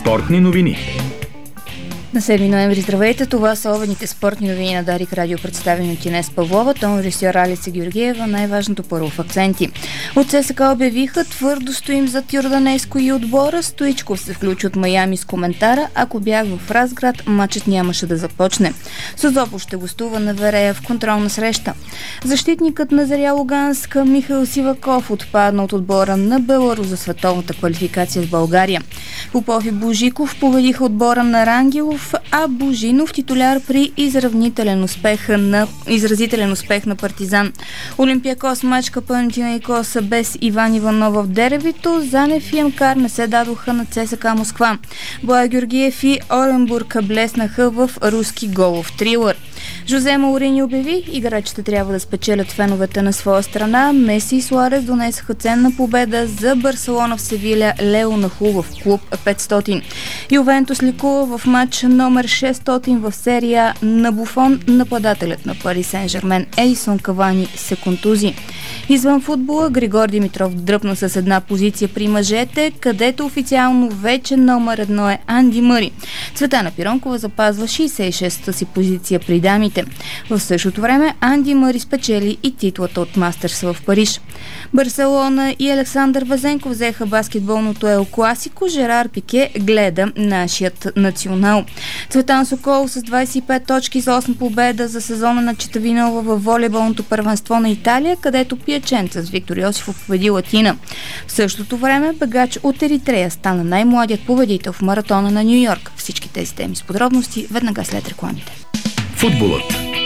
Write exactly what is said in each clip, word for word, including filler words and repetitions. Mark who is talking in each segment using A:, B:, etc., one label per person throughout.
A: Спортни новини.
B: На седми ноември, здравейте, това са обедните спортни новини на Дарик Радио, представени от Инес Павлова, тон режисьор Алица Георгиева. Най-важното първо в акценти. От ЦСКА обявиха: твърдо стоим зад Йорданеско и отбора. Стоичков се включи от Майами с коментара: ако бях в Разград, матчът нямаше да започне. Созопол ще гостува на Верея в контролна среща. Защитникът на Заря Луганска Михаил Сиваков отпадна от отбора на Беларус за световната квалификация с България. Попов и Божиков победиха отбора на Рангелов, а Божинов титуляр при изравнителен успех на, изразителен успех на Партизан. Олимпиакос мачка Панатинаикоса без Иван Иванов в деревито. Занев и Амкар не се дадоха на ЦСКА Москва. Боя Георгиев и Оренбург блеснаха в руски голов трилър. Жозе Маурини обяви: играчите трябва да спечелят феновете на своя страна. Меси и Суарес донесаха ценна победа за Барселона в Севиля. Лео Наху в клуб петстотин. Ювентус ликува в матч номер шестстотин в серия на Буфон. Нападателят на Пари Сен-Жермен Едисон Кавани се контузи. Извън футбола, Григор Димитров дръпна с една позиция при мъжете, където официално вече номер едно е Анди Мъри. Цветана Пиронкова запазва шейсет и шеста си позиция при дамите. В същото време Анди Мъри спечели и титлата от Мастерс в Париж. Барселона и Александър Везенков взеха баскетболното Ел Класико. Жерар Пике гледа нашият национал. Цветан Сокол с двайсет и пет точки за осма победа за сезона на Читавинова във волейболното първенство на Италия, където пияченца с Виктор Йосифов победи Латина. В същото време бегач от Еритрея стана най-младият победител в маратона на Ню Йорк. Всички тези теми с подробности веднага след рекламите.
A: Футболът.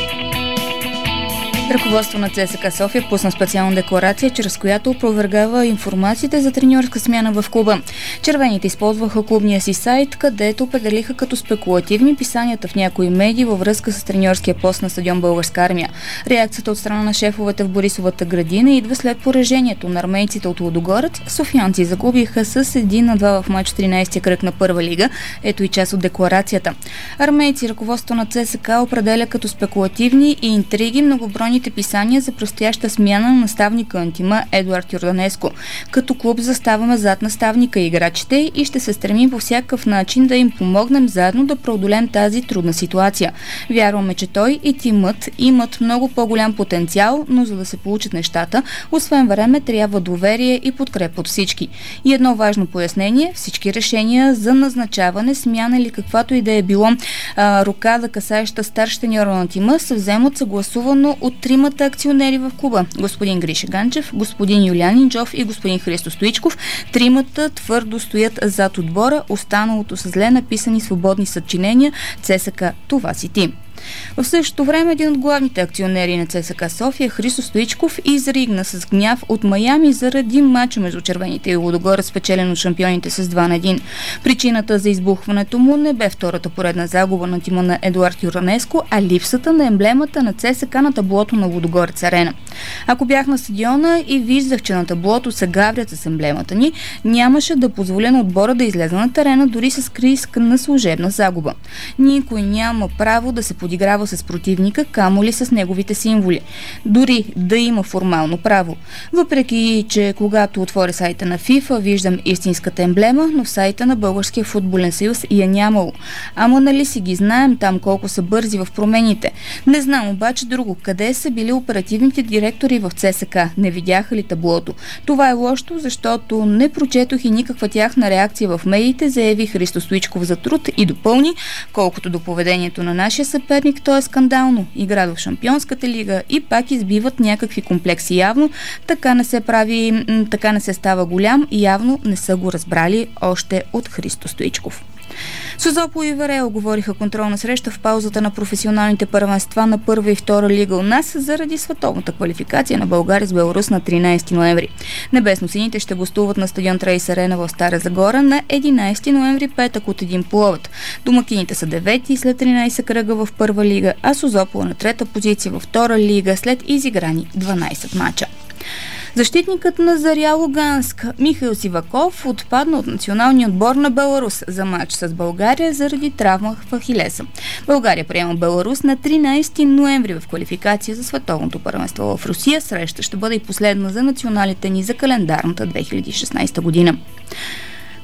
B: Ръководство на ЦСКА София пусна специална декларация, чрез която опровергава информациите за треньорска смяна в клуба. Червените използваха клубния си сайт, където определиха като спекулативни писанията в някои медии във връзка с треньорския пост на стадион Българска армия. Реакцията от страна на шефовете в Борисовата градина идва след поражението на армейците от Лудогорец. Софиянци загубиха с един на два в мач тринайсети кръг на първа лига. Ето и част от декларацията. Армейци ръководство на ЦСКА определя като спекулативни и интриги многобройни писания за предстояща смяна на наставника на тима Едуард Йорданеско. Като клуб заставаме зад наставника и играчите и ще се стремим по всякакъв начин да им помогнем заедно да преодолем тази трудна ситуация. Вярваме, че той и тимът имат много по-голям потенциал, но за да се получат нещата, освен време, трябва доверие и подкрепа от всички. И едно важно пояснение: всички решения за назначаване, смяна или каквато и да е било а, рокада, касаеща старш треньора на тима, се вземат съгласувано от тримата акционери в клуба: господин Гриша Ганчев, господин Юлиан Инджов и господин Христо Стоичков. Тримата твърдо стоят зад отбора, останалото са зле написани свободни съчинения: ЦСКА, това си ти. В същото време един от главните акционери на ЦСКА София, Христо Стоичков, изригна с гняв от Майами заради мача между червените и Лудогорец, спечелен от шампионите с два на един. Причината за избухването му не бе втората поредна загуба на тима на Едуард Йорданеско, а липсата на емблемата на ЦСКА на таблото на Лудогорец арена. Ако бях на стадиона и виждах, че на таблото се гаврят с емблемата ни, нямаше да позволя на отбора да излезе на терена дори с риск на служебна загуба. Никой няма право да се подиграва с противника, камо ли с неговите символи. Дори да има формално право. Въпреки, че когато отворя сайта на FIFA, виждам истинската емблема, но в сайта на Българския футболен съюз я нямало. Ама нали си ги знаем там колко са бързи в промените. Не знам обаче друго. Къде са били оперативните директори в ЦСКА? Не видяха ли таблото? Това е лошо, защото не прочетох и никаква тяхна реакция в медиите, заяви Христо Стоичков за труд и допълни: колкото до поведението на нашия съперник, то е скандално. Игра в Шампионската лига и пак избиват някакви комплекси. Явно така не се прави, така не се става голям и явно не са го разбрали още от Христо Стоичков. Созопол и Верея оговориха контролна среща в паузата на професионалните първенства на първа и втора лига у нас заради световната квалификация на България с Беларус на тринайсети ноември. Небесно-сините ще гостуват на стадион Трейс Арена в Стара Загора на единайсети ноември, петък, от един половет. Домакините са девети след тринайсет кръга в първа лига, а Созопол на трета позиция във втора лига след изиграни дванайсет мача. Защитникът на Заря Луганска Михаил Сиваков отпадна от националния отбор на Беларус за матч с България заради травма в ахилеса. България приема Беларус на тринайсети ноември в квалификация за световното първенство в Русия. Среща ще бъде и последна за националите ни за календарната две хиляди и шестнайсета година.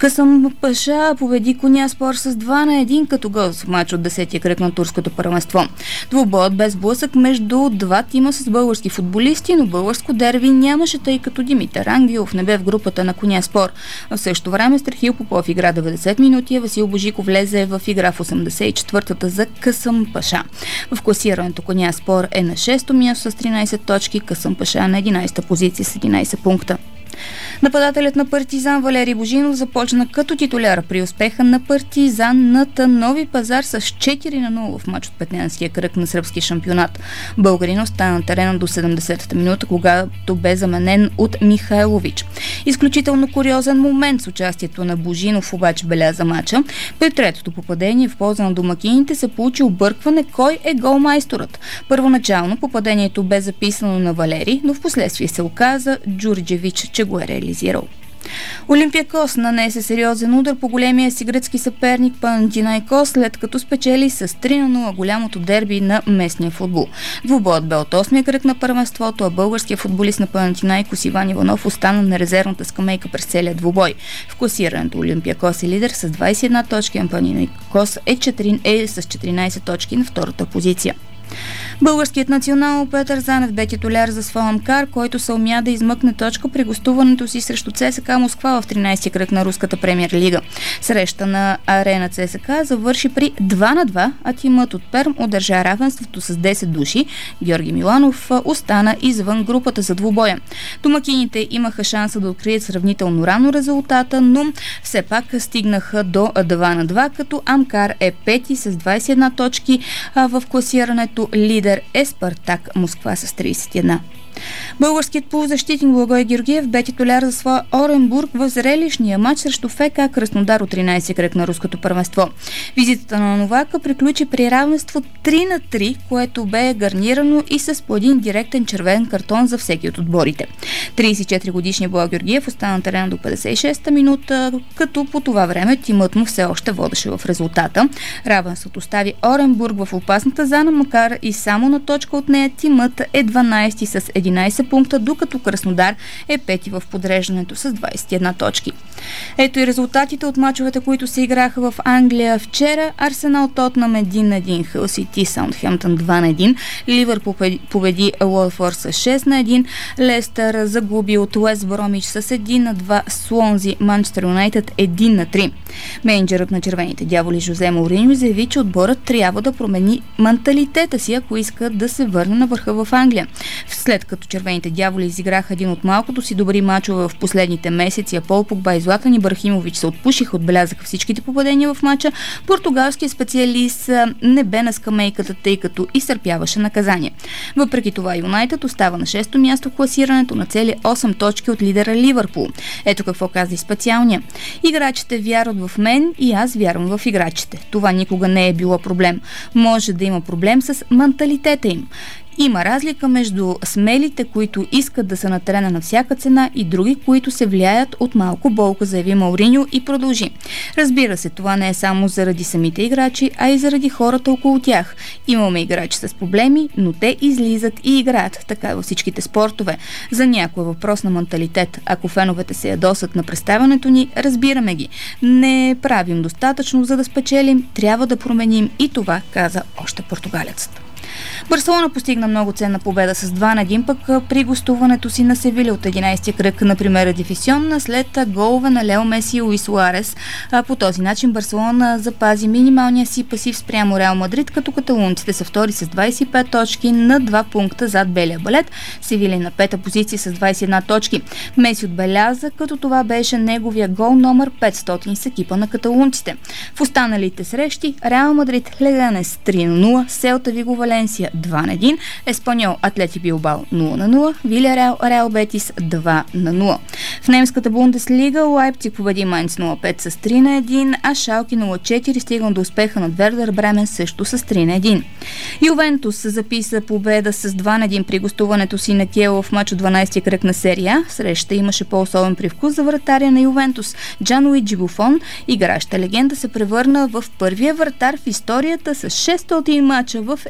B: Късъмпаша победи Конyaspor с два на един като гост в матч от десетия кръг на турското първенство. Двубоят без блъсък между два тима с български футболисти, но българско дерби нямаше, тъй като Димитър Ангелов не бе в групата на Конyaspor. В същото време Страхил Попов игра деветдесет минути, а Васил Божиков влезе в игра в осемдесет и четвъртата за Късъмпаша. В класирането Конyaspor е на шесто място с тринайсет точки, Късъмпаша на единайсета позиция с единайсет пункта. Нападателят на Партизан Валери Божинов започна като титуляр при успеха на Партизан над Нови Пазар с четири на нула в мач от петнайсетия кръг на сръбския шампионат. Българин остана на терена до седемдесетата минута, когато бе заменен от Михайлович. Изключително куриозен момент с участието на Божинов обаче беляза мача. При третото попадение в полза на домакините се получи объркване кой е голмайсторът. Първоначално попадението бе записано на Валери, но в последствие се оказа Джурджевич, че го е реализирал. Олимпиакос нанесе сериозен удар по големия си гръцки съперник Панатинайкос, след като спечели с три на нула голямото дерби на местния футбол. Двубоят бе от осмия кръг на първенството, а българският футболист на Панатинайкос Иван Иванов остана на резервната скамейка през целия двубой. В класирането Олимпиакос е лидер с двайсет и една точки, а Панатинайкос е, е с четиринайсет точки на втората позиция. Българският национал Петър Занев бе титуляр за своя Амкар, който се умя да измъкне точка при гостуването си срещу ЦСКА Москва в тринайсетия кръг на руската премиер лига. Среща на арена ЦСКА завърши при два на два, а тимът от Перм удържа равенството с десет души. Георги Миланов остана извън групата за двубоя. Домакините имаха шанса да открият сравнително рано резултата, но все пак стигнаха до два на два, като Амкар е пети с двайсет и една точки, а в класирането лидер е Спартак Москва с трийсет и една. Българският полузащитник Благой Георгиев бе титуляр за своя Оренбург в зрелищния матч срещу ФК Краснодар от тринайсетия кръг на руското първенство. Визитата на Новака приключи при равенство три на три, което бе гарнирано и с по един директен червен картон за всеки от отборите. трийсет и четири годишният Благой Георгиев остана на терена до петдесет и шеста минута, като по това време тимът му все още водеше в резултата. Равенството стави Оренбург в опасната зона, макар и само на точка от нея. Тимът е дванайсети с единайсет пункта, докато Краснодар е пети в подреждането с двайсет и една точки. Ето и резултатите от мачовете, които се играха в Англия вчера. Арсенал Тотнъм един на един, Хъл Сити Саутхемптън два на един, Ливърпул победи Уотфорд с шест на един, Лестър загуби от Уест Бромич с един на два, Суонзи Манчестър Юнайтед един на три. Мениджърът на червените дяволи Жозе Моуриньо заяви, че отборът трябва да промени менталитета си, ако иска да се върне на върха в Англия. След като червените дяволи изиграха един от малкото си добри мачове в последните месеци, а Пол Погба и Златан Ибрахимович се отпушиха, отбелязаха всичките попадения в мача, португалският специалист не бе на скамейката, тъй като изтърпяваше наказание. Въпреки това Юнайтед остава на шесто място в класирането на цели осем точки от лидера Ливърпул. Ето какво каза и специалния. Играчите вярват в мен и аз вярвам в играчите. Това никога не е било проблем. Може да има проблем с менталитета им. Има разлика между смелите, които искат да са на терена на всяка цена, и други, които се влияят от малко болка, заяви Мауриньо и продължи. Разбира се, това не е само заради самите играчи, а и заради хората около тях. Имаме играчи с проблеми, но те излизат и играят. Така е във всичките спортове. За някой въпрос на менталитет. Ако феновете се ядосат на представянето ни, разбираме ги. Не правим достатъчно, за да спечелим. Трябва да променим и това, каза още португалецът. Барселона постигна много ценна победа с два на един, пък при гостуването си на Севиля от единайсетия кръг на Примера Дивисион след голове на Лео Меси и Луис Суарес. По този начин Барселона запази минималния си пасив спрямо Реал Мадрид, като каталунците са втори с двайсет и пет точки на два пункта зад белия балет. Севиля на пета позиция с двайсет и една точки. Меси отбеляза, като това беше неговия гол номер петстотин с екипа на каталунците. В останалите срещи Реал Мадрид Леганес три на нула, Селта Виго Валенсия два на един, Еспаньол Атлети Билбао нула на нула, Вилияреал Реал Бетис два на нула. В немската Бундеслига Лайпциг победи Майнц нула пет с три на един, а Шалке нула четири стигна до успеха на Вердер Бремен също с три на един. Ювентус записа победа с два на един при гостуването си на Киево в мач от дванайсетия кръг на серия. Среща имаше по-особен привкус за вратаря на Ювентус. Джанлуиджи Буфон, играща легенда, се превърна в първия вратар в историята с шестстотин мача в елитен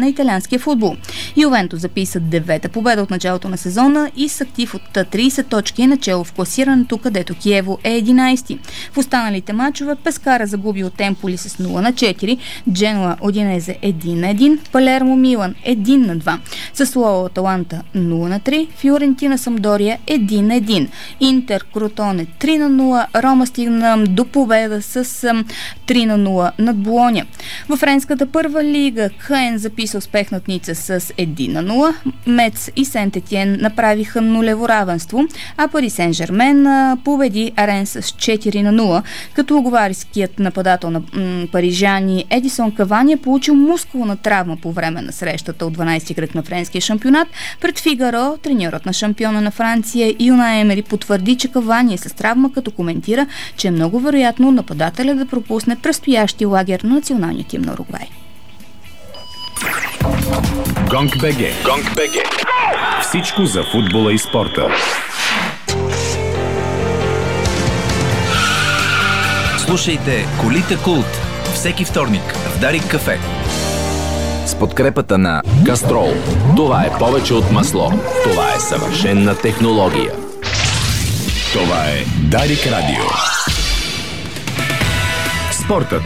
B: на италианския футбол. Ювентус записа девета победа от началото на сезона и с актив от трийсет точки е начало в класирането, където Киево е единайсети. В останалите мачове Пескара загуби от Емполи с нула на четири, Дженуа Удинезе един на един, Палермо Милан един на два, Сасуоло Аталанта нула на три, Фиорентина Самдория един на един, Интер Кротоне три на нула, Рома стигна до победа с три на нула над Болоня. Във френската първа лига Каен записа успех над Ница с един на нула, Мец и Сент-Етиен направиха нулево равенство, а Пари Сен-Жермен победи Арен с четири на нула, като уговариският нападател на м- парижани Едисон Кавани е получил мускулна травма по време на срещата от дванайсети кръг на френския шампионат. Пред Фигаро треньорът на шампиона на Франция Юна Емери потвърди, че Кавани е с травма, като коментира, че е много вероятно нападателя да пропусне предстоящия лагер на националния тим на Уругвай.
A: Гонг БГ. Гонг БГ. Всичко за футбола и спорта.
C: Слушайте Колите Култ всеки вторник в Дарик кафе.
A: С подкрепата на Кастрол. Това е повече от масло. Това е съвършенна технология. Това е Дарик Радио. Спортът.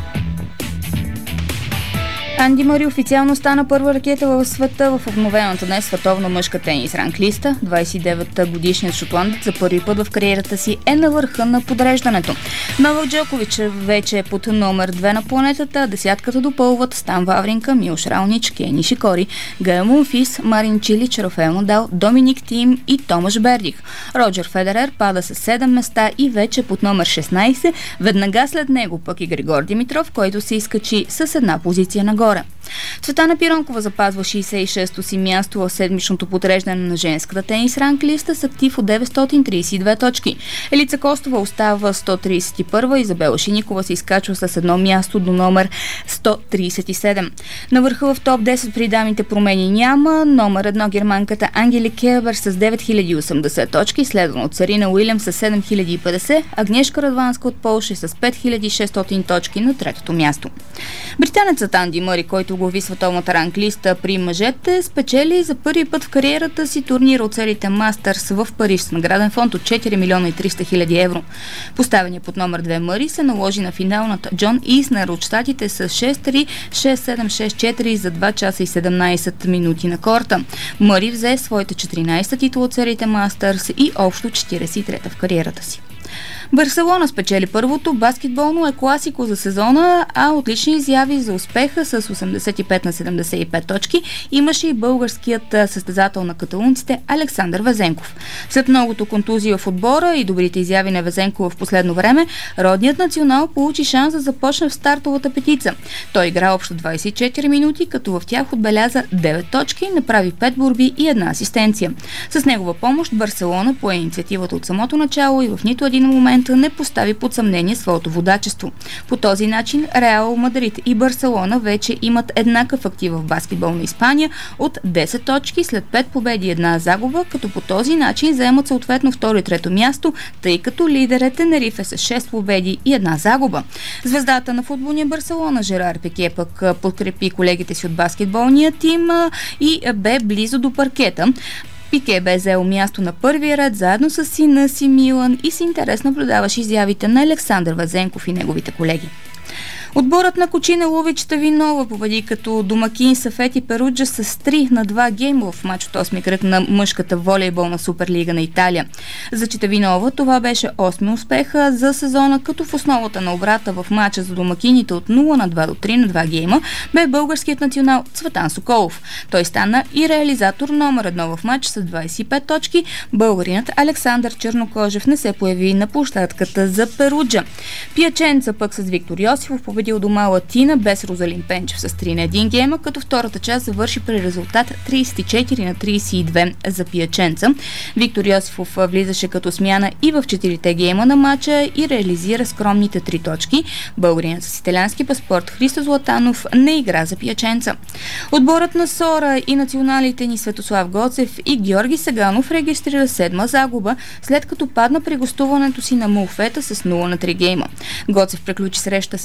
B: Анди Мъри официално стана първа ракета в света в обновената днес световна мъжка тенис ранглиста. двайсет и девет годишният шотландец за първи път в кариерата си е на върха на подреждането. Новак Джокович вече е под номер две на планетата, десятката допълват Стан Вавринка, Милош Раонич, Кей Нишикори, Гаел Монфис, Марин Чилич, Рафаел Надал, Доминик Тим и Томаш Бердих. Роджер Федерер пада с седем места и вече под номер шестнайсет, веднага след него пък и Григор Димитров, който се изкачи с една позиция нагоре. Цветана Пиронкова запазва шейсет и шесто си място в седмичното подреждане на женската тенис ранглиста с актив от деветстотин трийсет и две точки. Елица Костова остава сто трийсет и първа, Изабела Шиникова се изкачва с едно място до номер сто трийсет и седем. На върха в топ десет при дамите промени няма. Номер едно германката Ангелик Кербер с девет хиляди и осемдесет точки, следвано от Сарина Уилям с седем хиляди и петдесет, Агнешка Радванска от Полша с пет хиляди и шестстотин точки на третото място. Британецът Анди Мъри, който глави световната ранглиста при мъжете, спечели за първи път в кариерата си турнира от серията Мастърс в Париж с награден фонд от четири милиона и триста хиляди евро. Поставения под номер две Мъри се наложи на финалната Джон Иснер от щатите с шест три, шест седем, шест четири за два часа и седемнайсет минути на корта. Мъри взе своите четиринайсета титул от серията Мастърс и общо четирийсет и трета в кариерата си. Барселона спечели първото баскетболно е класико за сезона, а отлични изяви за успеха с осемдесет и пет на седемдесет и пет точки имаше и българският състезател на каталунците Александър Везенков. След многото контузии в отбора и добрите изяви на Везенков в последно време, родният национал получи шанс да започне в стартовата петица. Той игра общо двайсет и четири минути, като в тях отбеляза девет точки, направи пет борби и една асистенция. С негова помощ Барселона пое инициативата от самото начало и в нито един момент не постави под съмнение своето водачество. По този начин Реал Мадрид и Барселона вече имат еднакъв актив в баскетбол на Испания от десет точки след пет победи и една загуба, като по този начин заемат съответно второ и трето място, тъй като лидер е Тенерифе с шест победи и една загуба. Звездата на футболния Барселона Жерар Пике пък подкрепи колегите си от баскетболния тим и бе близо до паркета. Пике бе взел място на първия ред заедно с сина си Милан и с интерес наблюдаваше изявите на Александър Вазенков и неговите колеги. Отборът на Кучина Лович Тавинова победи като домакин Сафети Перуджа с три на два гейма в мач от осми кръг на мъжката волейболна Суперлига на Италия. За Читавинова това беше осми успеха за сезона, като в основата на обрата в мача за домакините от нула на два до три на два гейма бе българският национал Цветан Соколов. Той стана и реализатор номер едно в мач с двайсет и пет точки. Българинът Александър Чернокожев не се появи на площадката за Перуджа. Пияченца пък с Виктор Йосифов победил дома Латина без Розалин Пенчев с три на един гейма, като втората част завърши при резултат трийсет и четири на трийсет и две за Пияченца. Виктор Йосифов влизаше като смяна и в четирите гейма на матча и реализира скромните три точки. Българинът с италиански паспорт Христо Златанов не игра за Пияченца. Отборът на Сора и националите ни Светослав Гоцев и Георги Саганов регистрира седма загуба, след като падна при гостуването си на Мулфета с нула на три гейма. Гоцев приключи среща с седем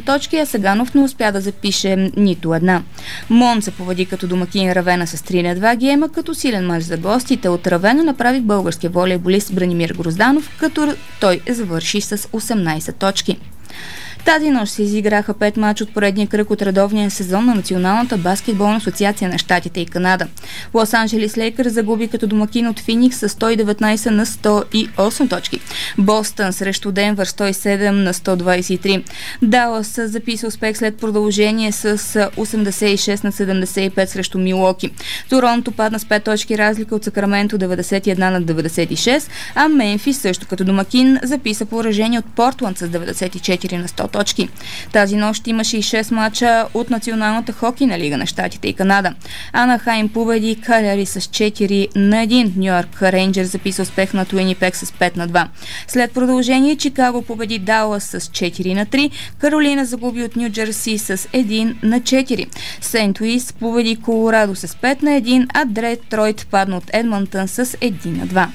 B: точки, а Саганов не успя да запише нито една. Монца победи като домакин Равена с три на два гейма, като силен мач за гостите от Равена направи българския волейболист Бранимир Грозданов, като той завърши с осемнайсет точки. Тази нощ се изиграха пет мача от поредния кръг от редовния сезон на Националната баскетболна асоциация на щатите и Канада. Лос Анджелис Лейкърс загуби като домакин от Феникс с сто и деветнайсет на сто и осем точки. Бостън срещу Денвър сто и седем на сто двайсет и три. Далас записа успех след продължение с осемдесет и шест на седемдесет и пет срещу Милуоки. Торонто падна с пет точки разлика от Сакраменто деветдесет и едно на деветдесет и шест, а Мемфис също като домакин записа поражение от Портланд с деветдесет и четири на сто точки. Тази нощ имаше и шест мача от Националната хокейна лига на щатите и Канада. Анахайм победи Калгари с четири на един. Ню Йорк Рейнджърс записа успех на Уинипек с пет на два. След продължение Чикаго победи Далас с четири на три. Каролина загуби от Ню Джерси с един на четири. Сент Луис победи Колорадо с пет на един, а Детройт падна от Едмонтън с един на два.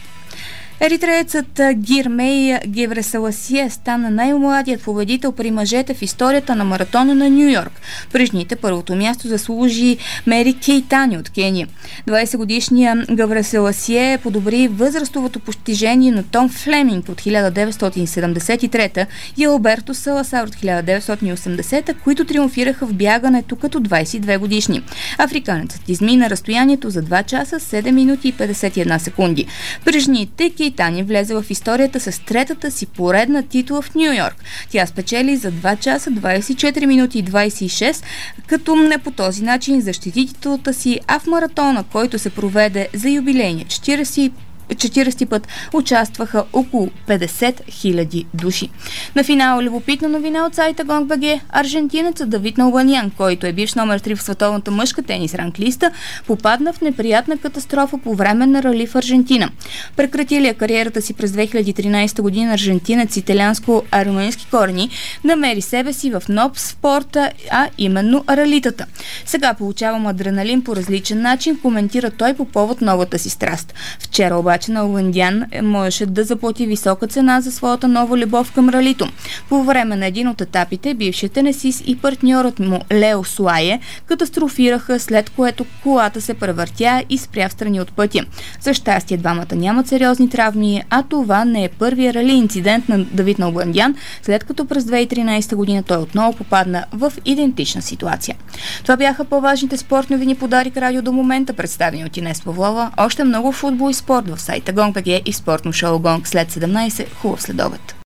B: Еритреецът Гирмей Гебресаласие стана най-младият победител при мъжете в историята на маратона на Ню Йорк. При жените първото място заслужи Мери Кейтани от Кения. двайсетгодишният Гебресаласие подобри възрастовото постижение на Том Флеминг от хиляда деветстотин седемдесет и трета и Алберто Саласар от хиляда деветстотин и осемдесета, които триумфираха в бягането като двайсет и две годишни. Африканецът измина разстоянието за два часа, седем минути и петдесет и една секунди. При жените Кейтани влезе в историята с третата си поредна титла в Ню Йорк. Тя спечели за два часа, двайсет и четири минути и двайсет и шест, като не по този начин защити титлата си, а в маратона, който се проведе за юбилейния четирийсети път, участваха около петдесет хиляди души. На финала любопитна новина от сайта Gong.bg. Аржентинецът Давид Налбанян, който е бивш номер три в световната мъжка тенис ранглиста, попадна в неприятна катастрофа по време на рали в Аржентина. Прекратилия кариерата си през две хиляди и тринайсета година аржентинец с италианско-арменски корени намери себе си в нов спорта, а именно ралитата. Сега получавам адреналин по различен начин, коментира той по повод новата си страст. Вчера обаче Налбанян можеше да заплати висока цена за своята нова любов към ралито. По време на един от етапите бившият тенисист и партньорът му Лео Суае катастрофираха, след което колата се превъртя и спря в страни от пътя. За щастие двамата нямат сериозни травми, а това не е първия рали инцидент на Давид Налбанян, след като през две хиляди и тринайсета година той отново попадна в идентична ситуация. Това бяха по-важните спортни новини по Дарик Радио до момента, представени от Инес Павлова. Още много футбол и спорт в сайта Gong.bg и спортно шоу Gong след седемнайсет. Хубав следобед.